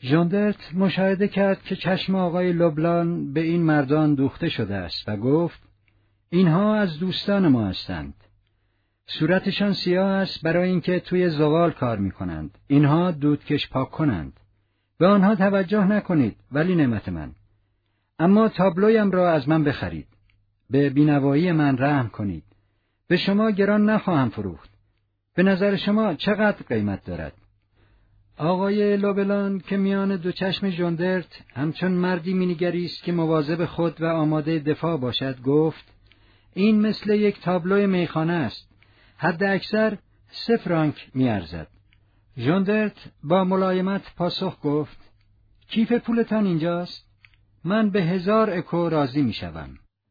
ژاندرت مشاهده کرد که چشم آقای لوبلان به این مردان دوخته شده است و گفت: اینها از دوستان ما هستند. صورتشان سیاه است برای اینکه توی زغال کار می‌کنند. اینها دودکش پاک کنند. به آنها توجه نکنید، ولی نعمت من. اما تابلویم را از من بخرید. به بینوایی من رحم کنید. به شما گران نخواهم فروخت. به نظر شما چقدر قیمت دارد؟ آقای لوبلان که میان دو چشم ژاندرت همچون مردی مینگریست که مواظب خود و آماده دفاع باشد گفت: این مثل یک تابلو میخانه است. حد اکثر 3 فرانک میارزد. ژاندرت با ملایمت پاسخ گفت: کیف پولتان اینجاست؟ من به 1000 اکو راضی میشوم.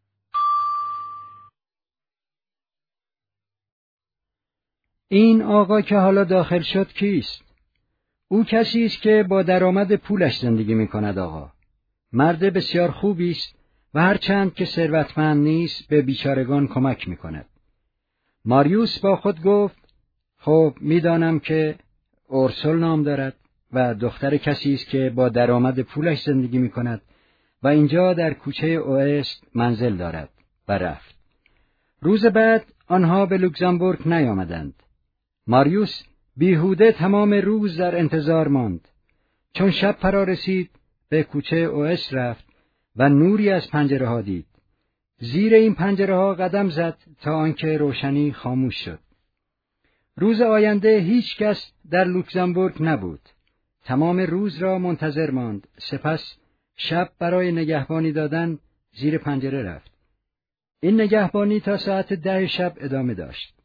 این آقا که حالا داخل شد کیست؟ او کسی است که با درآمد پولش زندگی میکند آقا. مرد بسیار خوبی است و هرچند که ثروتمند نیست به بیچارگان کمک میکند. ماریوس با خود گفت: خب میدانم که اورسول نام دارد و دختر کسی است که با درآمد پولش زندگی میکند و اینجا در کوچه اوست منزل دارد و رفت. روز بعد آنها به لوکزامبورگ نیامدند. ماریوس بیهوده تمام روز در انتظار ماند. چون شب فرا رسید به کوچه اوست رفت و نوری از پنجره ها دید. زیر این پنجره ها قدم زد تا آنکه روشنی خاموش شد. روز آینده هیچ کس در لوکزامبورگ نبود. تمام روز را منتظر ماند. سپس شب برای نگهبانی دادن زیر پنجره رفت. این نگهبانی تا ساعت 10 شب ادامه داشت.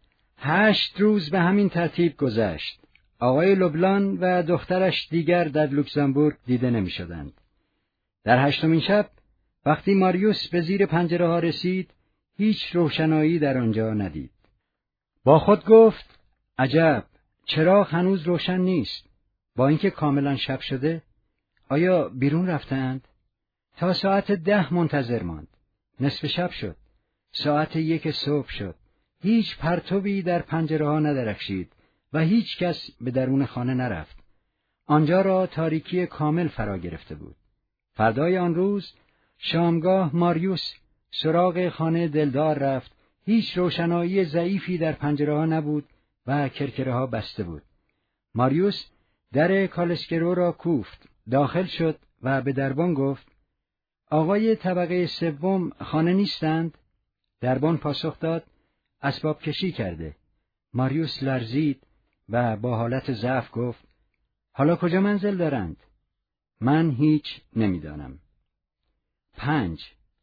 8 روز به همین ترتیب گذشت. آقای لوبلان و دخترش دیگر در لوکزامبورگ دیده نمی شدند. در 8مین شب وقتی ماریوس به زیر پنجره ها رسید، هیچ روشنایی در آنجا ندید. با خود گفت: عجب، چراغ هنوز روشن نیست. با اینکه کاملا شب شده، آیا بیرون رفتند؟ تا ساعت 10 منتظر ماند. نصف شب شد. ساعت 1 صبح شد. هیچ پرتوی در پنجره ها ندرخشید و هیچ کس به درون خانه نرفت. آنجا را تاریکی کامل فرا گرفته بود. فردای آن روز شامگاه ماریوس سراغ خانه دلدار رفت. هیچ روشنایی ضعیفی در پنجره ها نبود و کرکره ها بسته بود. ماریوس در کالسکرو را کوفت. داخل شد و به دربان گفت: آقای طبقه 3 خانه نیستند؟ دربان پاسخ داد: اسباب کشی کرده. ماریوس لرزید و با حالت ضعف گفت: حالا کجا منزل دارند؟ من هیچ نمیدانم. 5.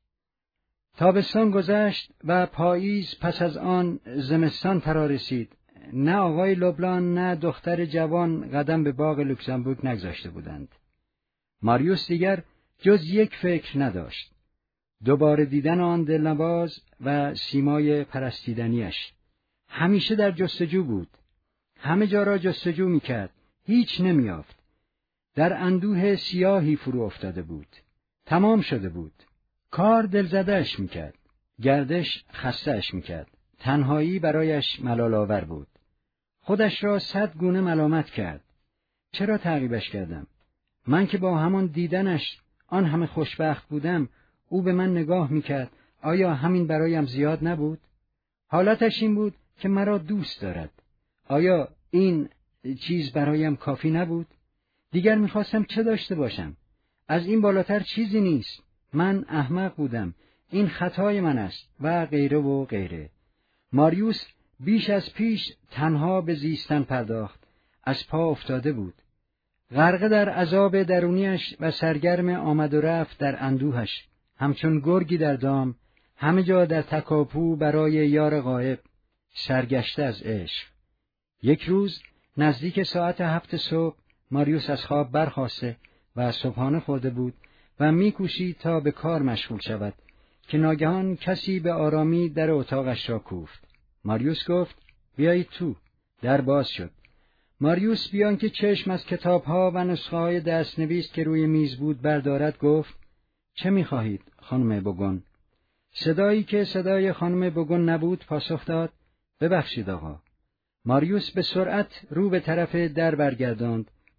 تابستان گذشت و پاییز پس از آن زمستان فرا رسید. نه آقای لوبلان نه دختر جوان قدم به باغ لوکزامبورگ نگذاشته بودند. ماریوس دیگر جز یک فکر نداشت: دوباره دیدن آن دلنواز و سیمای پرستیدنیش. همیشه در جستجو بود. همه جا را جستجو میکرد. هیچ نمیافت. در اندوه سیاهی فرو افتاده بود. تمام شده بود. کار دلزده‌اش میکرد. گردش خسته‌اش میکرد. تنهایی برایش ملال‌آور بود. خودش را 100 گونه ملامت کرد. چرا تعقیبش کردم؟ من که با همان دیدنش آن همه خوشبخت بودم، او به من نگاه میکرد. آیا همین برایم زیاد نبود؟ حالتش این بود که مرا دوست دارد. آیا این چیز برایم کافی نبود؟ دیگر میخواستم چه داشته باشم؟ از این بالاتر چیزی نیست. من احمق بودم. این خطای من است و غیره و غیره. ماریوس بیش از پیش تنها به زیستن پرداخت. از پا افتاده بود. غرقه در عذاب درونیش و سرگرم آمد و رفت در اندوهش. همچون گرگی در دام، همه جا در تکاپو برای یار غایب، سرگشته از عشق. یک روز نزدیک ساعت 7 صبح ماریوس از خواب برخاسته و صبحانه خورده بود و میکوشید تا به کار مشغول شود که ناگهان کسی به آرامی در اتاقش را کوفت. ماریوس گفت: بیایید تو. در باز شد. ماریوس بیان که چشم از کتابها و نسخه‌های دستنویس که روی میز بود بردارد گفت: چه می‌خواهید خانم بوگون؟ صدایی که صدای خانم بوگون نبود پاسخ داد: ببخشید آقا. ماریوس به سرعت رو به طرف در برگرداند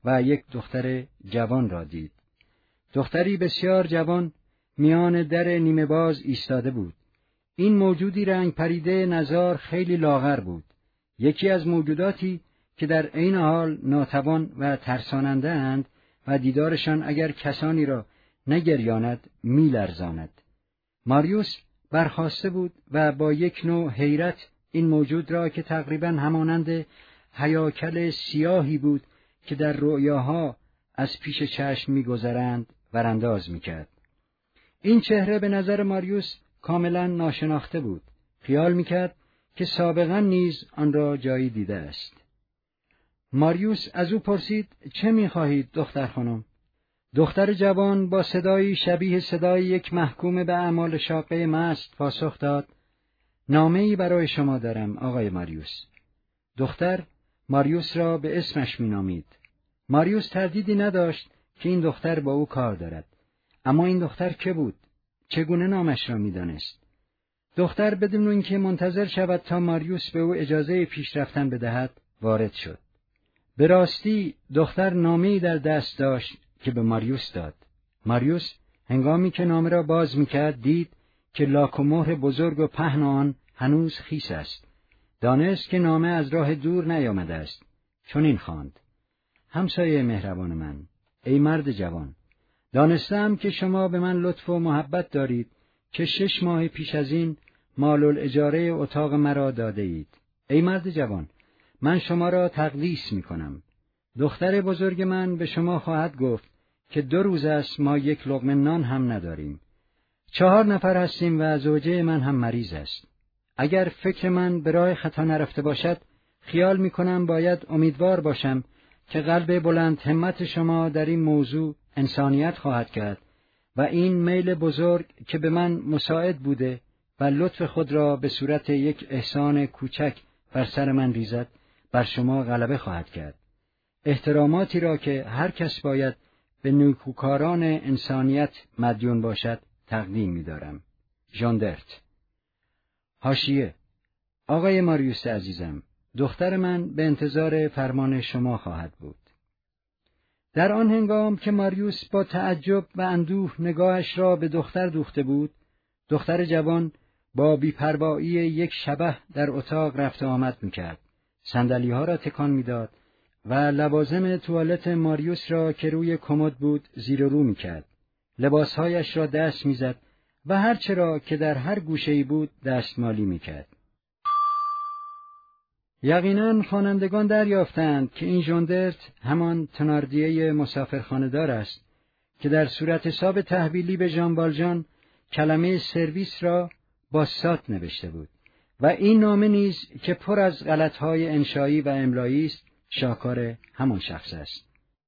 و یک دختر جوان را دید. دختری بسیار جوان میان در نیمه باز ایستاده بود. این موجودی رنگ پریده نزار خیلی لاغر بود. یکی از موجوداتی که در عین حال ناتوان و ترساننده اند و دیدارشان اگر کسانی را نگریاند میلرزاند. ماریوس برخاسته بود و با یک نوع حیرت این موجود را که تقریباً همانند هیاکل سیاهی بود که در رؤیاها از پیش چشم می‌گذرند ورانداز می‌کرد. این چهره به نظر ماریوس کاملاً ناشناخته بود. خیال می‌کرد که سابقاً نیز آن را جایی دیده است. ماریوس از او پرسید: چه می‌خواهید دختر خانم؟ دختر جوان با صدایی شبیه صدای یک محکوم به اعمال شاقه مست پاسخ داد: نامه‌ای برای شما دارم آقای ماریوس. دختر ماریوس را به اسمش می‌نامید. ماریوس تردیدی نداشت که این دختر با او کار دارد. اما این دختر که بود؟ چگونه نامش را می‌دانست؟ دختر بدون اینکه منتظر شود تا ماریوس به او اجازه پیش رفتن بدهد وارد شد. به راستی دختر نامه‌ای در دست داشت که به ماریوس داد. ماریوس هنگامی که نامه را باز می‌کرد دید که لاک و مهر بزرگ و پهن آن هنوز خیس است. دانست که نامه از راه دور نیامده است. چنین خواند: همسایه مهربان من، ای مرد جوان، دانستم که شما به من لطف و محبت دارید که 6 ماه پیش از این مال الاجاره اتاق مرا داده اید. ای مرد جوان، من شما را تقدیس می کنم. دختر بزرگ من به شما خواهد گفت که 2 روز است ما یک لقمه نان هم نداریم. 4 نفر هستیم و زوجه من هم مریض است. اگر فکر من به راه خطا نرفته باشد، خیال می کنم باید امیدوار باشم که قلب بلند همت شما در این موضوع انسانیت خواهد کرد و این میل بزرگ که به من مساعد بوده و لطف خود را به صورت یک احسان کوچک بر سر من ریزد، بر شما غلبه خواهد کرد. احتراماتی را که هر کس باید به نیکوکاران انسانیت مدیون باشد تقدیم می‌دارم. ژاندرت. حاشیه: آقای ماریوس عزیزم، دختر من به انتظار فرمان شما خواهد بود. در آن هنگام که ماریوس با تعجب و اندوه نگاهش را به دختر دوخته بود، دختر جوان با بی‌پروایی یک شبح در اتاق رفت و آمد می‌کرد. صندلی‌ها را تکان می‌داد و لوازم توالت ماریوس را که روی کمد بود زیر و رو می‌کرد. لباسهایش را دست می‌زد و هر چه را که در هر گوشه‌ای بود دستمالی می‌کرد. یقیناً خوانندگان دریافتند که این ژاندرت همان تناردیه مسافرخانه‌دار است که در صورت حساب تحویلی به ژان والژان کلمه سرویس را با سات نوشته بود و این نامه نیز که پر از غلط‌های انشایی و املایی است شاکار همان شخص است.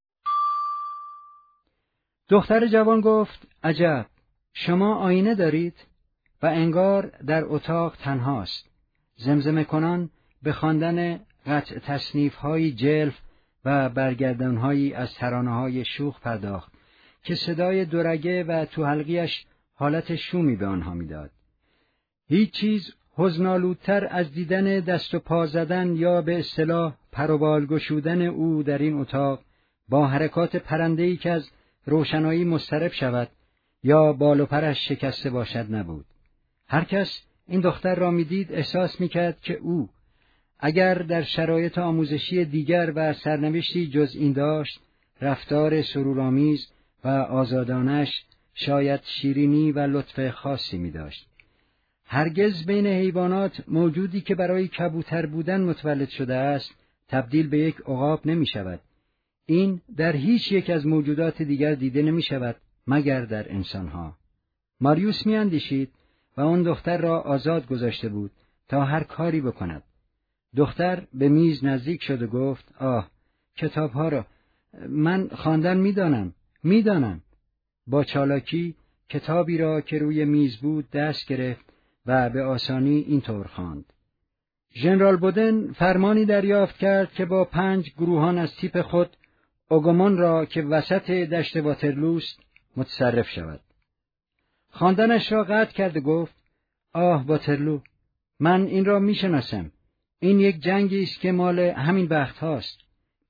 دختر جوان گفت: عجب، شما آینه دارید؟ و انگار در اتاق تنهاست. زمزمه کنان به خواندن قطع تصنیف‌های جلف و برگردان‌هایی از ترانه‌های شوخ پرداخت که صدای دورگه و تو حلقیش حالت شومی به آنها می‌داد. هیچ چیز حزن‌آلودتر از دیدن دست و پا زدن یا به اصطلاح پر و بال گشودن او در این اتاق با حرکات پرنده‌ای که از روشنایی مضطرب شود یا بال و پرش شکسته باشد نبود. هر کس این دختر را می‌دید احساس می‌کرد که او اگر در شرایط آموزشی دیگر و سرنوشتی جز این داشت، رفتار سرورآمیز و آزادانش شاید شیرینی و لطف خاصی می‌داشت. هرگز بین حیوانات موجودی که برای کبوتر بودن متولد شده است تبدیل به یک عقاب نمی‌شود. این در هیچ یک از موجودات دیگر دیده نمی‌شود مگر در انسان‌ها. ماریوس می‌اندیشید و آن دختر را آزاد گذاشته بود تا هر کاری بکند. دختر به میز نزدیک شد و گفت: آه، کتاب‌ها را من خواندن می‌دانم. با چالاکی کتابی را که روی میز بود دست گرفت و به آسانی اینطور خواند: ژنرال بودن فرمانی دریافت کرد که با 5 گروهان از تیپ خود اوگومون را که وسط دشت واترلوست متصرف شود. خواندنش را قطع کرد و گفت: آه واترلو، من این را می‌شناسم. این یک جنگی است که مال همین بخت هاست.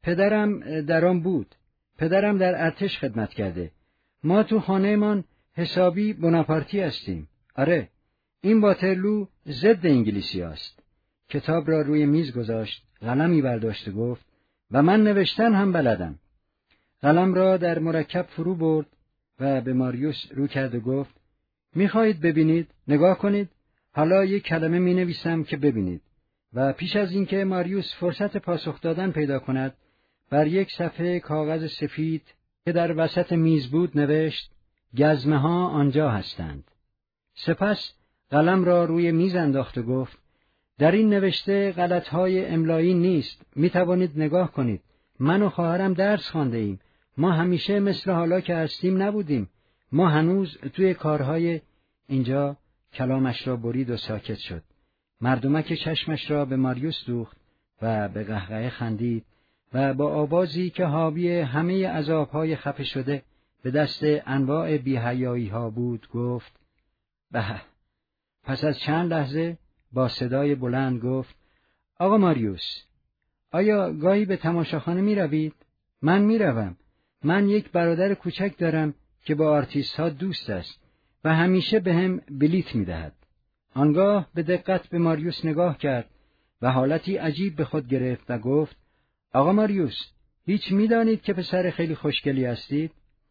پدرم در آن بود. پدرم در ارتش خدمت کرده. ما تو خانه‌مان حسابی بناپارتی هستیم. آره، این واترلو ضد انگلیسی است. کتاب را روی میز گذاشت، قلمی برداشت و گفت و من نوشتن هم بلدم. قلم را در مرکب فرو برد و به ماریوس رو کرد و گفت می‌خواهید ببینید؟ نگاه کنید. حالا یک کلمه می‌نویسم که ببینید. و پیش از اینکه ماریوس فرصت پاسخ دادن پیدا کند، بر یک صفحه کاغذ سفید که در وسط میز بود نوشت گزمه‌ها آنجا هستند. سپس قلم را روی میز انداخت و گفت در این نوشته غلط‌های املایی نیست. می‌توانید نگاه کنید. من و خواهرم درس خوانده‌ایم. ما همیشه مثل حالا که هستیم نبودیم. ما هنوز توی کارهای اینجا. کلامش را برید و ساکت شد. مردمک چشمش را به ماریوس دوخت و به قهقه خندید و با آوازی که حاوی همه عذاب‌های خفه شده به دست انواع بی‌حیایی‌ها بود گفت به. پس از چند لحظه با صدای بلند گفت آقا ماریوس، آیا گاهی به تماشاخانه می روید؟ من می روم. من یک برادر کوچک دارم که با آرتیست ها دوست است و همیشه به هم بلیت می دهد. آنگاه به دقت به ماریوس نگاه کرد و حالتی عجیب به خود گرفت و گفت آقا ماریوس، هیچ می دانید که پسر خیلی خوشگلی هستید؟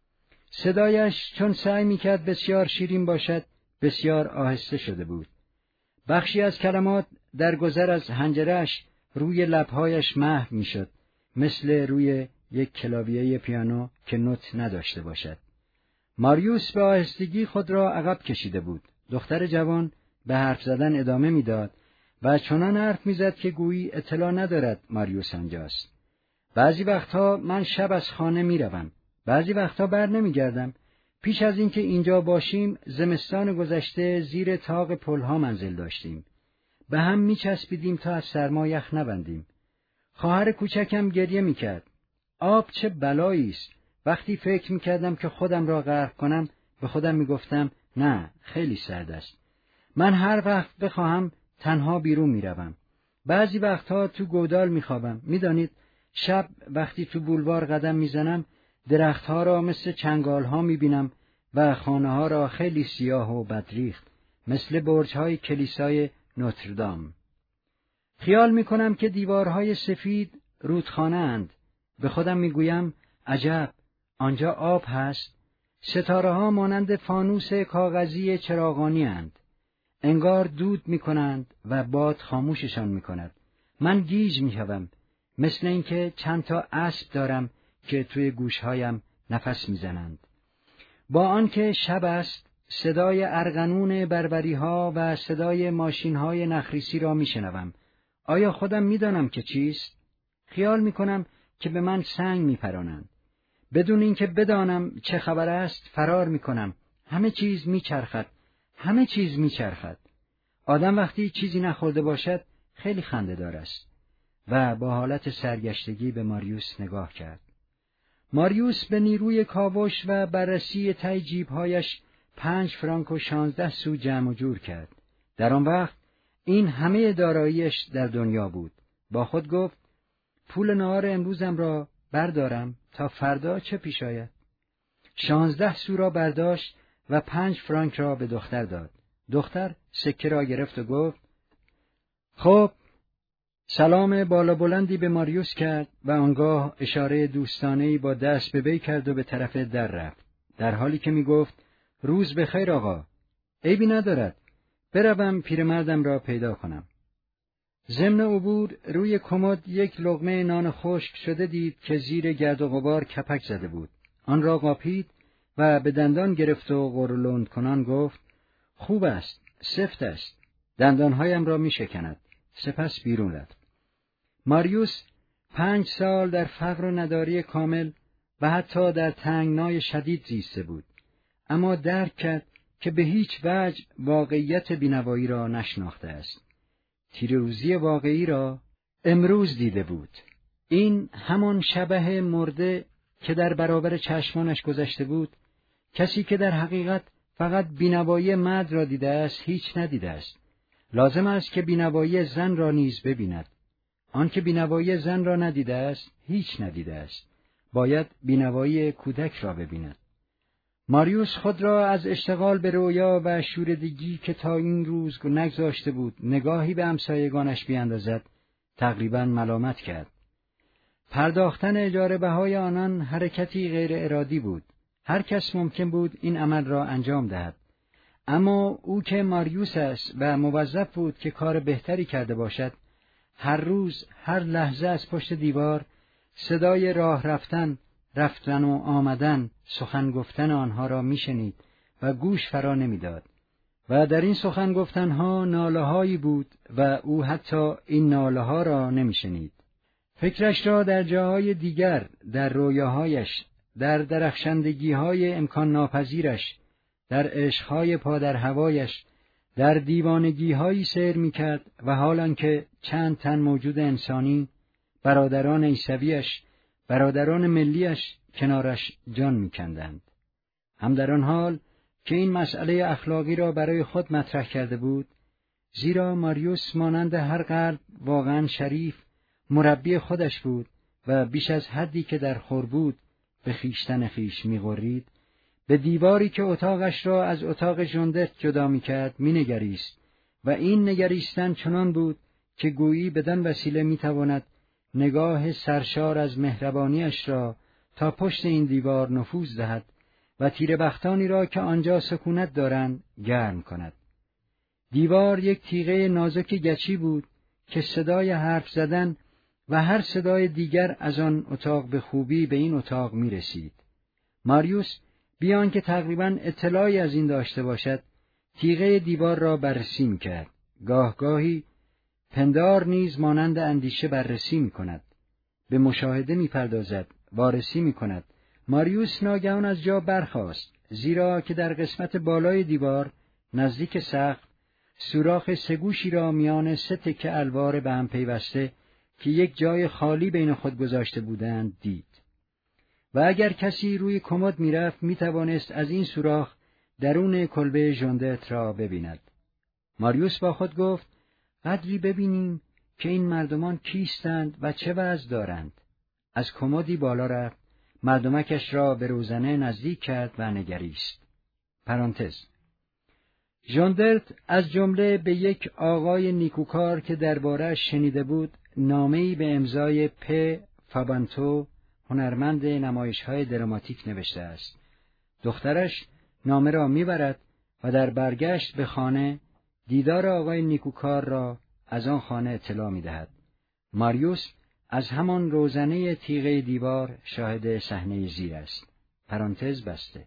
صدایش چون سعی می کرد بسیار شیرین باشد بسیار آهسته شده بود. بخشی از کلمات در گذر از حنجره‌اش روی لب‌هایش محو می‌شد، مثل روی یک کلاویه پیانو که نوت نداشته باشد. ماریوس به آهستگی خود را عقب کشیده بود. دختر جوان به حرف زدن ادامه می‌داد و چنان حرف می‌زد که گویی اطلاع ندارد ماریوس آنجاست. بعضی وقتها من شب از خانه می‌روم، بعضی وقتها بر نمی‌گردم. پیش از اینکه اینجا باشیم زمستان گذشته زیر طاق پلها منزل داشتیم. به هم میچسبیدیم تا از سرما یخ نبندیم. خواهر کوچکم گریه میکرد. آب چه بلایی است. وقتی فکر میکردم که خودم را غرق کنم به خودم میگفتم نه، خیلی سرد است. من هر وقت بخواهم تنها بیرون میروم. بعضی وقتها تو گودال میخوابم. میدانید شب وقتی تو بولوار قدم میزنم درختها را مثل چنگالها میبینم و خانه‌ها را خیلی سیاه و بدریخت، مثل برج‌های کلیسای نوتردام. خیال میکنم که دیوارهای سفید رودخانه اند. به خودم میگویم عجب، آنجا آب هست. ستاره‌ها مانند فانوس کاغذی چراغانی اند. انگار دود میکنند و باد خاموششان میکند. من گیج میشوم، مثل اینکه چند تا اسب دارم که توی گوشهایم نفس میزنند. با آنکه شب است، صدای ارغنون بربریها و صدای ماشینهای نخریسی را میشنوم. آیا خودم میدانم که چیست؟ خیال میکنم که به من سنگ میپرانند. بدون اینکه بدانم چه خبر است فرار میکنم. همه چیز میچرخد. همه چیز میچرخد. آدم وقتی چیزی نخورده باشد خیلی خنده‌دار است. و با حالت سرگشتگی به ماریوس نگاه کرد. ماریوس به نیروی کاوش و بررسی ته جیب‌هایش 5 فرانک و 16 سو جمع و جور کرد. در آن وقت این همه داراییش در دنیا بود. با خود گفت پول نهار امروزم را بردارم تا فردا چه پیش آید. 16 سو را برداشت و 5 فرانک را به دختر داد. دختر سکه را گرفت و گفت خب. سلام بالا بلندی به ماریوس کرد و آنگاه اشاره دوستانه‌ای با دست به وی کرد و به طرف در رفت، در حالی که می گفت روز بخیر آقا، عیبی ندارد، بروم پیرمردم را پیدا کنم. ضمن عبور روی کمد یک لقمه نان خشک شده دید که زیر گرد و غبار کپک زده بود. آن را قاپید و به دندان گرفت و غرولند کنان گفت خوب است، سفت است، دندانهایم را می شکند. سپس بیرون رفت. ماریوس 5 سال در فقر و نداری کامل و حتی در تنگنای شدید زیسته بود، اما درک کرد که به هیچ وجه واقعیت بینوایی را نشناخته است. تیروزی واقعی را امروز دیده بود. این همان شبح مرده که در برابر چشمانش گذشته بود، کسی که در حقیقت فقط بینوایی مرد را دیده است هیچ ندیده است. لازم است که بینوایی زن را نیز ببیند. آنکه بینوایی زن را ندیده است، هیچ ندیده است. باید بینوایی کودک را ببیند. ماریوس خود را از اشتغال به رویا و شوره‌دگی که تا این روز نگذاشته بود نگاهی به همسایگانش بیاندازد، تقریباً ملامت کرد. پرداختن اجاره بهای آنان حرکتی غیر ارادی بود. هر کس ممکن بود این عمل را انجام دهد. اما او که ماریوس است و موظف بود که کار بهتری کرده باشد، هر روز، هر لحظه از پشت دیوار صدای راه رفتن و آمدن، سخن گفتن آنها را میشنید و گوش فرا نمیداد. و در این سخن گفتنها ناله‌هایی بود و او حتی این ناله‌ها را نمیشنید. فکرش را در جاهای دیگر، در رویاهایش، در درخشندگی‌های امکان ناپذیرش، در عشق‌های پادر هوایش، در دیوانگی‌هایی سیر می‌کرد و حالان که چند تن موجود انسانی، برادران عیسویش، برادران ملیش کنارش جان می‌کندند. هم در آن حال که این مسئله اخلاقی را برای خود مطرح کرده بود، زیرا ماریوس مانند هر قلب واقعاً شریف، مربی خودش بود و بیش از حدی که در خور بود به خویشتن خویش می‌غرید، به دیواری که اتاقش را از اتاق ژندرت جدا می‌کرد می‌نگریست و این نگریستن چنان بود که گویی بدان وسیله می‌تواند نگاه سرشار از مهربانیش را تا پشت این دیوار نفوذ دهد و تیره بختانی را که آنجا سکونت دارند گرم کند. دیوار یک تیغه نازک گچی بود که صدای حرف زدن و هر صدای دیگر از آن اتاق به خوبی به این اتاق می رسید. ماریوس بیان که تقریباً اطلاعی از این داشته باشد، تیغه دیوار را بررسی می کرد. گاهی پندار نیز مانند اندیشه بررسی می کند. به مشاهده می پردازد، وارسی می کند. ماریوس ناگهان از جا برخاست، زیرا که در قسمت بالای دیوار نزدیک سقف سوراخ سگوشی را میان 3 تکه الوار به هم پیوسته که یک جای خالی بین خود گذاشته بودند دید. و اگر کسی روی کمد میرفت میتوانست از این سوراخ درون کلبه ژندرت را ببیند. ماریوس با خود گفت: قدری ببینیم که این مردمان کیستند و چه وضع دارند. از کمدی بالا رفت، مردمکش را به روزنه نزدیک کرد و نگریست. پرانتز. ژندرت از جمله به یک آقای نیکوکار که درباره‌اش شنیده بود نامه‌ای به امضای پ. فابانتو، هنرمند نمایش‌های دراماتیک نوشته است. دخترش نامه را میبرد و در برگشت به خانه دیدار آقای نیکوکار را از آن خانه اطلاع میدهد. ماریوس از همان روزنه تیغه دیوار شاهد صحنه زیر است. پرانتز بسته.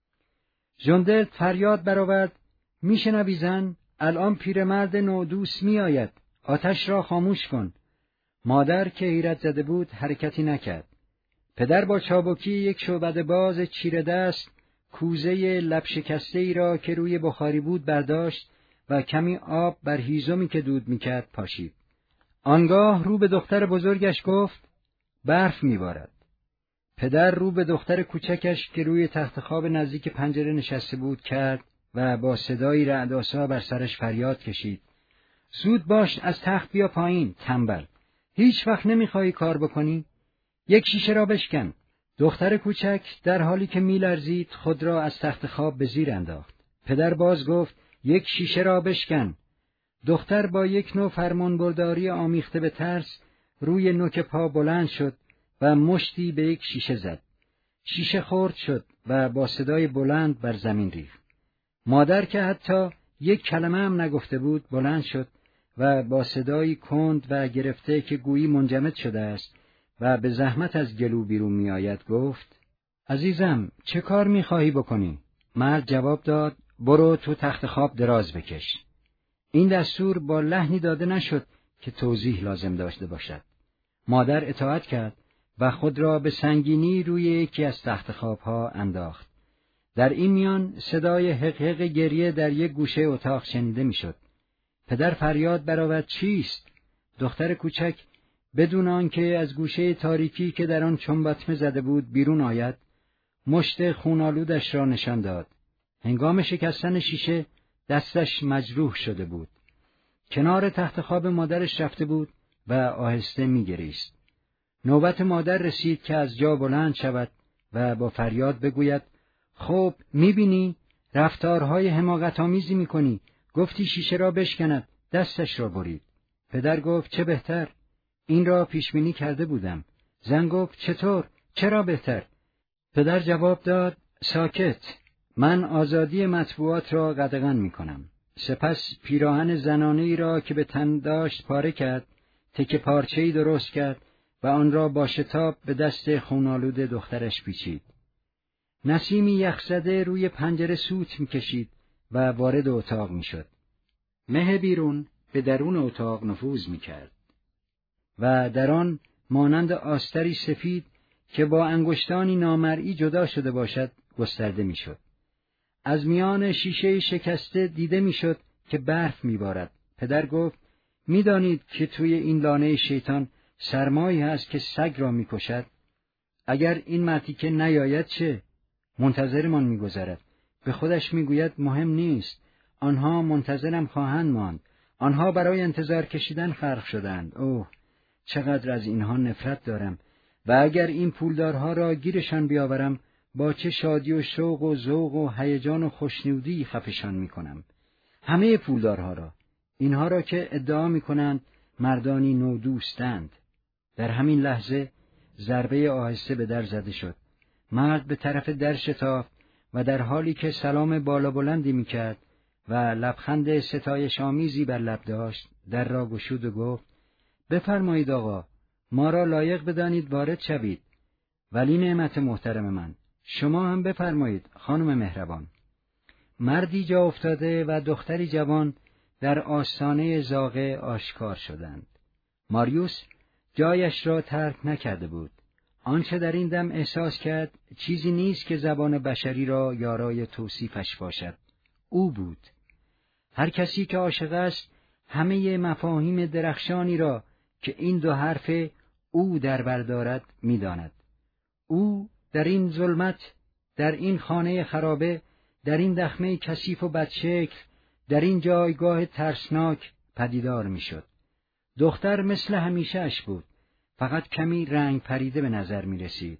ژندرت فریاد برآورد: میشنوی زن؟ الان پیرمرد نودوس میآید. آتش را خاموش کن. مادر که حیرت زده بود حرکتی نکرد. پدر با چابکی یک شعبده باز چیره دست کوزه لب شکسته ای را که روی بخاری بود برداشت و کمی آب بر هیزمی که دود میکرد پاشید. آنگاه رو به دختر بزرگش گفت: برف میبارد. پدر رو به دختر کوچکش که روی تخت خواب نزدیک پنجره نشسته بود کرد و با صدایی رعدآسا بر سرش فریاد کشید: زود باش، از تخت بیا پایین، تنبل. هیچ وقت نمیخوایی کار بکنی؟ یک شیشه را بشکن. دختر کوچک در حالی که میلرزید خود را از تخت خواب به زیر انداخت. پدر باز گفت: یک شیشه را بشکن. دختر با یک نوع فرمانبرداری آمیخته به ترس روی نوک پا بلند شد و مشتی به یک شیشه زد. شیشه خرد شد و با صدای بلند بر زمین ریخت. مادر که حتی یک کلمه هم نگفته بود بلند شد و با صدایی کند و گرفته که گویی منجمد شده است و به زحمت از گلو بیرون می آید گفت: عزیزم، چه کار می خواهی بکنی؟ مرد جواب داد: برو تو تخت خواب دراز بکش. این دستور با لحنی داده نشد که توضیح لازم داشته باشد. مادر اطاعت کرد و خود را به سنگینی روی یکی از تخت خوابها انداخت. در این میان صدای حقحق گریه در یک گوشه اتاق شنیده میشد. پدر فریاد برآورد: چیست؟ دختر کوچک بدون آنکه از گوشه تاریکی که در آن چنباتمه زده بود بیرون آید، مشت خونالودش را نشان داد. هنگام شکستن شیشه دستش مجروح شده بود. کنار تخت خواب مادرش رفته بود و آهسته می‌گریست. نوبت مادر رسید که از جا بلند شود و با فریاد بگوید: خب می‌بینی رفتارهای حماقت‌آمیزی می‌کنی. گفتی شیشه را بشکند، دستش را برید. پدر گفت: چه بهتر، این را پیش‌بینی کرده بودم. زن گفت: چطور؟ چرا بهتر؟ پدر جواب داد: ساکت، من آزادی مطبوعات را قدغن می‌کنم. سپس پیراهن زنانه‌ای را که به تن داشت پاره کرد، تکه پارچه‌ای درست کرد و آن را با شتاب به دست خون‌آلود دخترش پیچید. نسیمی یخزده روی پنجره سوت می‌کشید و وارد اتاق می‌شد. مه بیرون به درون اتاق نفوذ می‌کرد و در آن مانند آستری سفید که با انگشتانی نامرئی جدا شده باشد گسترده می‌شد. از میان شیشه شکسته دیده می‌شد که برف می‌بارد. پدر گفت: می‌دانید که توی این لانه شیطان سرمایی هست که سگ را می‌کشد؟ اگر این مرتیکه نیاید چه؟ منتظرمان می‌گذرد. به خودش می‌گوید مهم نیست، آنها منتظرم خواهند ماند. آنها برای انتظار کشیدن خلق شدند. اوه، چقدر از اینها نفرت دارم. و اگر این پولدارها را گیرشان بیاورم، با چه شادی و شوق و ذوق و هیجان و خوشنودی خفشان می‌کنم. همه پولدارها را، اینها را که ادعا می‌کنند مردانی نودوستند. در همین لحظه ضربه آهسته به در زده شد. مرد به طرف در شتافت و در حالی که سلام بالا بلندی می‌کرد و لبخند ستایش آمیزی بر لب داشت، در را گشود و گفت: بفرمایید آقا، ما را لایق بدانید وارد شوید. ولی نعمت محترم من، شما هم بفرمایید خانم مهربان. مردی جا افتاده و دختری جوان در آستانه زاغه آشکار شدند. ماریوس جایش را ترک نکرده بود. آنچه در این دم احساس کرد چیزی نیست که زبان بشری را یارای توصیفش باشد. او بود. هر کسی که عاشق است همه مفاهیم درخشانی را که این دو حرف او در بر دارد می‌داند. او در این ظلمت، در این خانه خرابه، در این دخمه کثیف و بدشکل، در این جایگاه ترسناک پدیدار می‌شد. دختر مثل همیشه اش بود، فقط کمی رنگ پریده به نظر می رسید.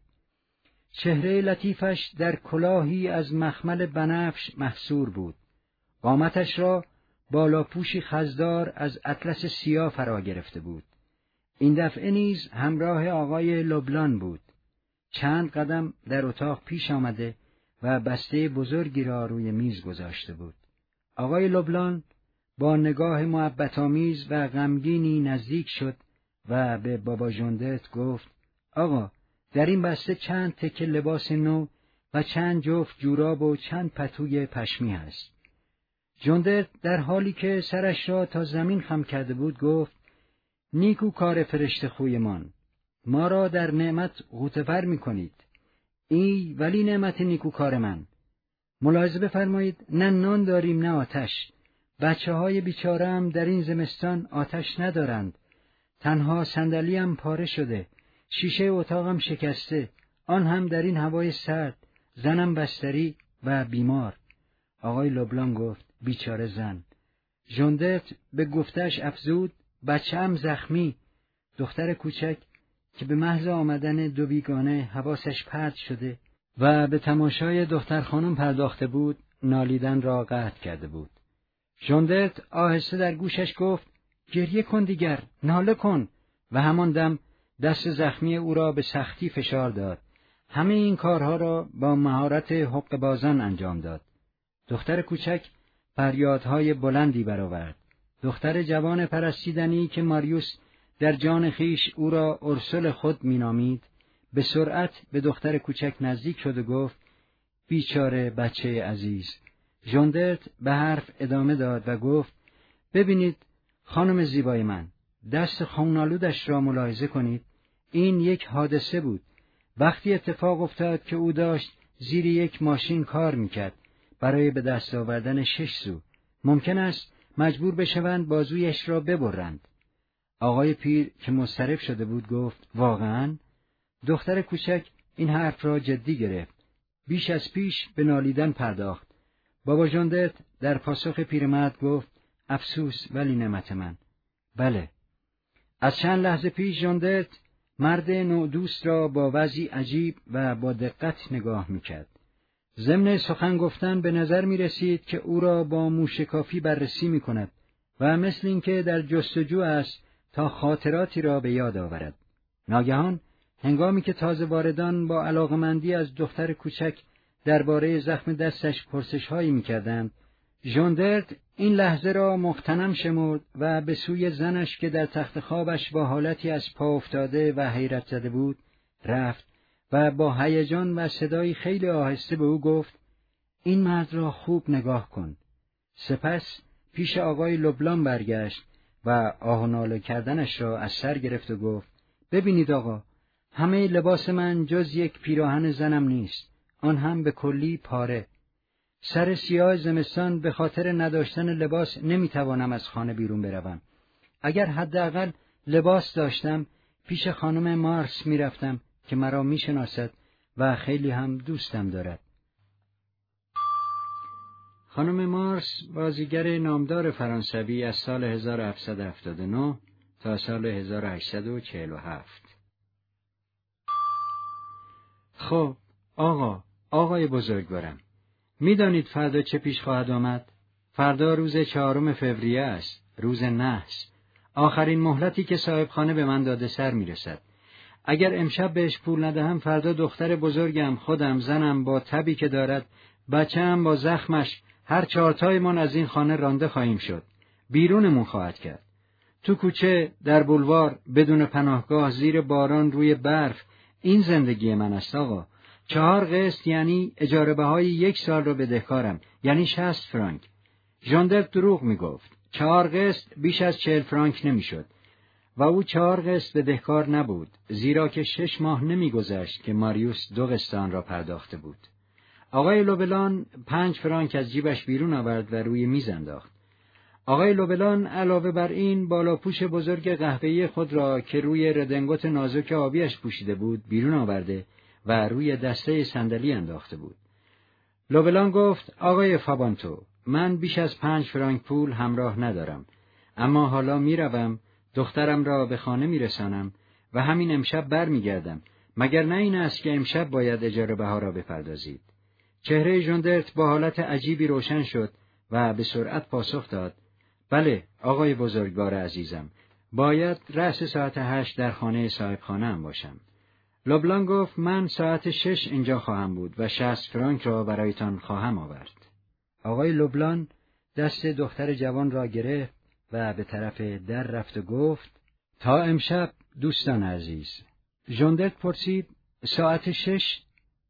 چهره لطیفش در کلاهی از مخمل بنفش محصور بود. قامتش را بالاپوشی خزدار از اطلس سیاه فرا گرفته بود. این دفعه نیز همراه آقای لوبلان بود. چند قدم در اتاق پیش آمده و بسته بزرگی را روی میز گذاشته بود. آقای لوبلان با نگاه محبت‌آمیز و غمگینی نزدیک شد و به بابا ژندرت گفت: آقا، در این بسته چند تکه لباس نو و چند جفت جوراب و چند پتوی پشمی است. ژندرت در حالی که سرش را تا زمین خم کرده بود گفت: نیکو کار فرشته خویمان، ما را در نعمت غوطه‌ور می‌کنید. ای ولی نعمت نیکو کار من. ملاحظه بفرمایید، نه نان داریم نه آتش. بچه‌های بیچاره‌ام در این زمستان آتش ندارند. تنها صندلی‌ام پاره شده، شیشه اتاقم شکسته، آن هم در این هوای سرد، زنم بستری و بیمار. آقای لوبلان گفت: بیچاره زن. ژندرت به گفتش افزود: بچه‌ام زخمی. دختر کوچک که به محض آمدن دو بیگانه حواسش پرت شده و به تماشای دختر خانم پرداخته بود، نالیدن را قطع کرده بود. ژندرت آهسته در گوشش گفت: گریه کن دیگر، ناله کن، و همان دم دست زخمی او را به سختی فشار داد. همه این کارها را با مهارت حقه‌بازان انجام داد. دختر کوچک فریادهای بلندی برآورد. دختر جوان پرستیدنی که ماریوس در جان خیش او را ارسل خود مینامید، به سرعت به دختر کوچک نزدیک شد و گفت: بیچاره بچه عزیز. ژندرت به حرف ادامه داد و گفت: ببینید خانم زیبای من، دست خون‌آلودش را ملاحظه کنید. این یک حادثه بود. وقتی اتفاق افتاد که او داشت زیر یک ماشین کار میکرد برای به دست آوردن 6 سو. ممکن است مجبور بشوند بازویش را ببرند. آقای پیر که مضطرب شده بود گفت: واقعاً؟ دختر کوچک این حرف را جدی گرفت. بیش از پیش به نالیدن پرداخت. بابا ژندرت در پاسخ پیرمرد گفت: افسوس ولی نعمت من. بله. از چند لحظه پیش ژاندرت مرد نودوست را با وضعی عجیب و با دقت نگاه میکرد. ضمن سخن گفتن به نظر می رسید که او را با موشکافی بررسی می کند و مثل اینکه در جستجو است تا خاطراتی را به یاد آورد. ناگهان هنگامی که تازه واردان با علاقمندی از دختر کوچک درباره زخم دستش پرسش‌هایی می‌کردند، ژاندرت این لحظه را مغتنم شمرد و به سوی زنش که در تخت خوابش با حالتی از پا افتاده و حیرت زده بود رفت و با هیجان و صدایی خیلی آهسته به او گفت: این مرد را خوب نگاه کن. سپس پیش آقای لوبلان برگشت و آه و ناله کردنش را از سر گرفت و گفت: ببینید آقا، همه لباس من جز یک پیراهن زنم نیست، آن هم به کلی پاره. سر سیاه زمستان به خاطر نداشتن لباس نمیتوانم از خانه بیرون بروم. اگر حداقل لباس داشتم پیش خانم مارس میرفتم که مرا میشناسد و خیلی هم دوستم دارد. خانم مارس بازیگر نامدار فرانسوی از سال 1779 تا سال 1847. خب آقای بزرگوارم، میدانید فردا چه پیش خواهد آمد؟ فردا روز 4 فوریه است، روز نحس، آخرین مهلتی که صاحبخانه به من داده سر میرسد. اگر امشب بهش پول ندهم فردا دختر بزرگم، خودم، زنم با تبی که دارد، بچه‌ام با زخمش، هر 4 من از این خانه رانده خواهیم شد. بیرونمون خواهد کرد. تو کوچه، در بولوار، بدون پناهگاه، زیر باران، روی برف، این زندگی من است آقا. 4 قسط یعنی اجاره بهای 1 سال رو بدهکارم، یعنی 60 فرانک. ژاندرت دروغ میگفت. 4 قسط بیش از 40 فرانک نمیشد. و او 4 قسط بدهکار نبود، زیرا که 6 ماه نمیگذشت که ماریوس 2 قسط آن را پرداخته بود. آقای لوبلان 5 فرانک از جیبش بیرون آورد و روی میز انداخت. آقای لوبلان علاوه بر این بالاپوش بزرگ قهوه‌ای خود را که روی ردنگوت نازک آبیش پوشیده بود بیرون آورده و روی دسته صندلی انداخته بود. لوبلان گفت: آقای فابانتو، من بیش از 5 فرانک پول همراه ندارم، اما حالا میروم، دخترم را به خانه میرسانم و همین امشب برمیگردم. مگر نه این است که امشب باید اجاره بها را بپردازید؟ چهره ژاندرت با حالت عجیبی روشن شد و به سرعت پاسخ داد: بله آقای بزرگوار عزیزم، باید رأس ساعت 8 در خانه صاحبخانه‌ام باشم. لوبلان گفت: من ساعت 6 اینجا خواهم بود و 60 فرانک را برایتان خواهم آورد. آقای لوبلان دست دختر جوان را گرفت و به طرف در رفت و گفت: تا امشب دوستان عزیز. ژاندرت پرسید: ساعت 6؟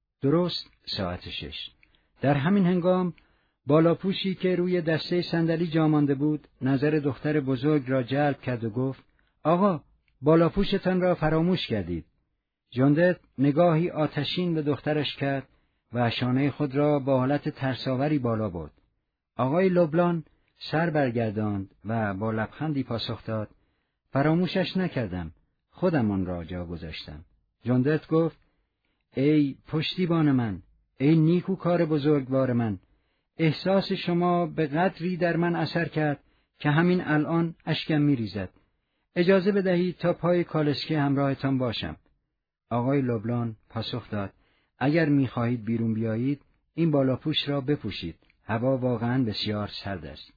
درست ساعت 6. در همین هنگام بالاپوشی که روی دسته صندلی جا مانده بود نظر دختر بزرگ را جلب کرد و گفت: آقا، بالاپوشتان را فراموش کردید. ژاندرت نگاهی آتشین به دخترش کرد و شانه خود را با حالت ترساوری بالا برد. آقای لوبلان سر برگرداند و با لبخندی پاسخ داد: فراموشش نکردم، خودم آن را جا گذاشتم. ژاندرت گفت: ای پشتیبان من، ای نیکوکار بزرگوار من، احساس شما به قدری در من اثر کرد که همین الان اشکم میریزد. اجازه بدهید تا پای کالسکه همراهتان باشم. آقای لوبلان پاسخ داد: اگر میخواهید بیرون بیایید این بالاپوش را بپوشید، هوا واقعا بسیار سرد است.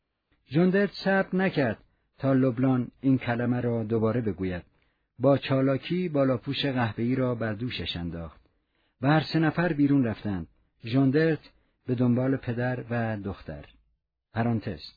ژاندرت صبر نکرد تا لوبلان این کلمه را دوباره بگوید. با چالاکی بالاپوش قهوه‌ای را بر دوشش انداخت و هر 3 نفر بیرون رفتند. ژاندرت به دنبال پدر و دختر. پرانتز.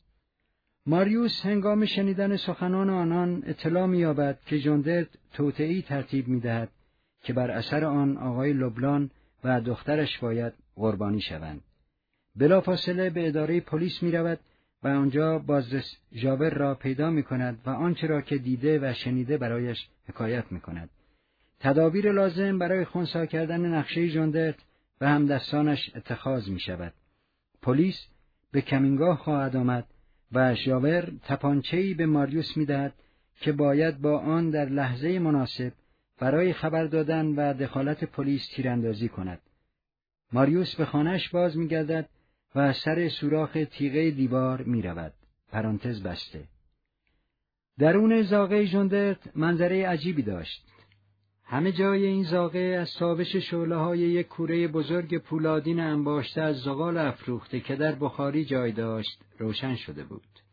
ماریوس هنگام شنیدن سخنان آنان اطلاع می‌یابد که ژاندرت توطئه‌ای ترتیب می‌دهد که بر اثر آن آقای لوبلان و دخترش باید قربانی شوند. بلافاصله به اداره پلیس می‌رود و آنجا بازرس ژاور را پیدا می‌کند و آنچه را که دیده و شنیده برایش حکایت می‌کند. تدابیر لازم برای خنثی کردن نقشه ژاندرت و همدستانش اتخاذ می‌شود. پلیس به کمینگاه خواهد آمد و ژاور تپانچه‌ای به ماریوس می‌دهد که باید با آن در لحظه مناسب برای خبر دادن و دخالت پلیس تیراندازی کند. ماریوس به خانه‌اش باز می‌گردد و سر سوراخ تیغه دیوار می‌رود. پرانتز بسته. درون زاغه ژندرت منظره عجیبی داشت. همه جای این زاغه از تابش شعله‌های یک کوره بزرگ پولادین انباشته از زغال افروخته که در بخاری جای داشت روشن شده بود.